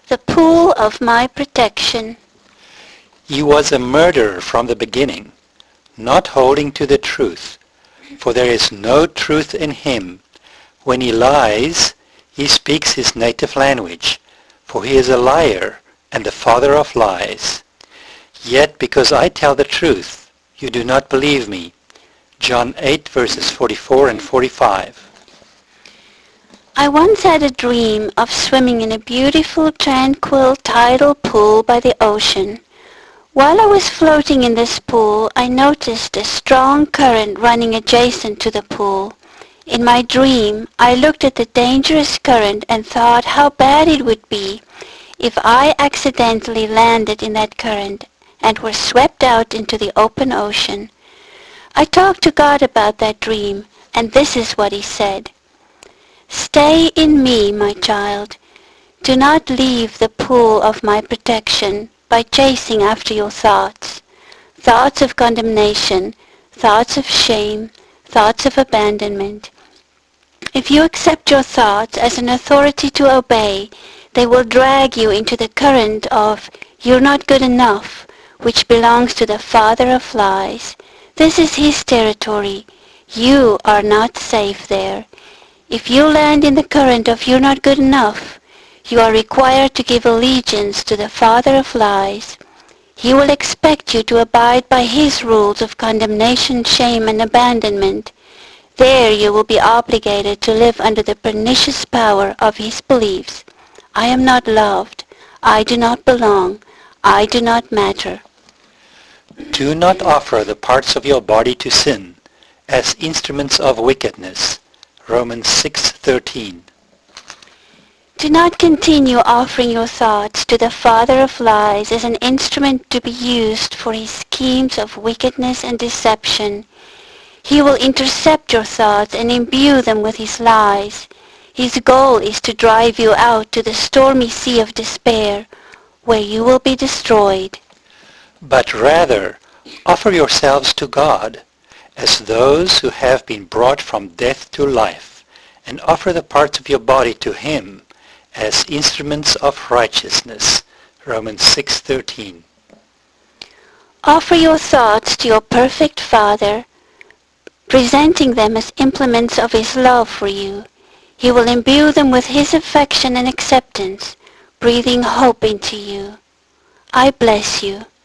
the pool of my protection. He was a murderer from the beginning, not holding to the truth, for there is no truth in him. When he lies, he speaks his native language, for he is a liar and the father of lies. Yet because I tell the truth, you do not believe me. John 8 verses 44 and 45. I once had a dream of swimming in a beautiful, tranquil, tidal pool by the ocean. While I was floating in this pool, I noticed a strong current running adjacent to the pool. In my dream, I looked at the dangerous current and thought how bad it would be if I accidentally landed in that current and were swept out into the open ocean. I talked to God about that dream, and this is what he said. Stay in me, my child. Do not leave the pool of my protection by chasing after your thoughts. Thoughts of condemnation, thoughts of shame, thoughts of abandonment. If you accept your thoughts as an authority to obey, they will drag you into the current of "you're not good enough," which belongs to the father of lies. This is his territory. You are not safe there. If you land in the current of "you're not good enough," you are required to give allegiance to the father of lies. He will expect you to abide by his rules of condemnation, shame, and abandonment. There you will be obligated to live under the pernicious power of his beliefs. I am not loved. I do not belong. I do not matter. Do not offer the parts of your body to sin as instruments of wickedness. Romans 6:13. Do not continue offering your thoughts to the father of lies as an instrument to be used for his schemes of wickedness and deception. He will intercept your thoughts and imbue them with his lies. His goal is to drive you out to the stormy sea of despair, where you will be destroyed. But rather, offer yourselves to God as those who have been brought from death to life, and offer the parts of your body to him as instruments of righteousness. Romans 6:13. Offer your thoughts to your perfect Father, presenting them as implements of his love for you. He will imbue them with his affection and acceptance, breathing hope into you. I bless you.